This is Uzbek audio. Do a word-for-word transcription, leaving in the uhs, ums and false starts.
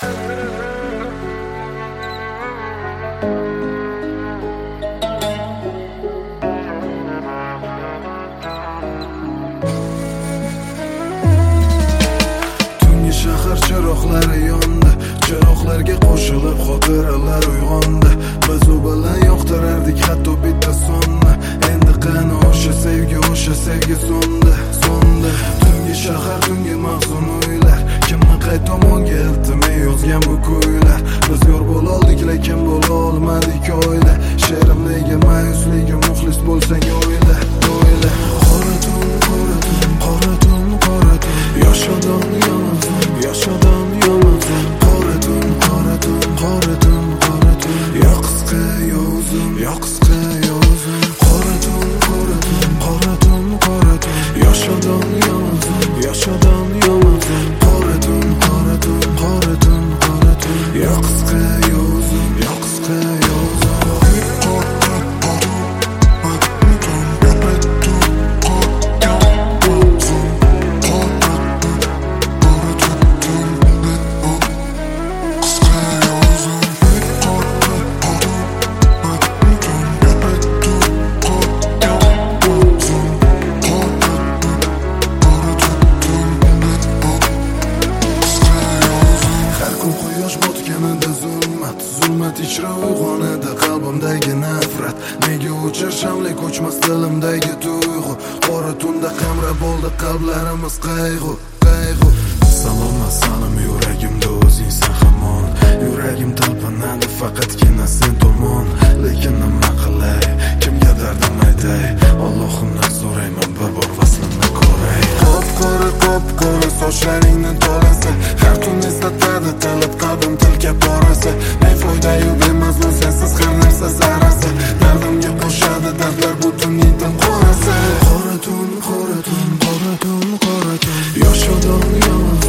Tungi shahar chiroqlari yondi, chiroqlarga qo'shilib xotiralar uyg'ondi. Biz u bilan yoqtirardik hatto bitta sonni. Endi qani o'sha sevgi, o'sha sevgi so'ndi, so'ndi. Tungi shahar, tungi mahzun o'ylar, kimni qay tomonga iltimay yozgan bu kuylar. Biz yor bo'loldik, lekin bo'la olmadik oila. She'rimdagi ma'yusligi muxlis bo'lsang o'yla, o'yla. Qora tun, qora tun, qora tun, qora tun. Yosh odam yomon, yosh odam yomon. Qora tun, qora tun, qora tun, qora tun. Yo qisqa, yo uzun, yo qisqa, yo uzun. Qora tun, qora tun, qora tun, qora tun. Yosh odam yomon, yosh odam yomon. Qora tun, qora tun, qora tun, qora tun. Yo qisqa, yo uzun, yo qisqa, yo uzun. Zulmat ichra uyg'onadi qalbimdagi nafrat. Nega o'char shamlik o'chmas dilimdagi tuyg'u. Qora tunda qamra bo'ldi qalblarimiz qayg'u, qayg'u. Salom asalom yuragimda o'zingsan hamon. Yuragim talpinadi faqatgina sen tomon. Lekin nima qilay, kimga dardim aytay? Allohimdan so'rayman bir bor vaslimni ko'ray. Qop-qora, qop-qora sochlaringni tolasa, har tun eslatadi talab qalbim tilka porasi. Ne foyda-yu bemazmun sensiz har narsa zarrasi. Dardimga qo'shadi dardlar butun intim qorasi. Qora tun, qora tun, qora tun, qora tun. Yosh odam yomon,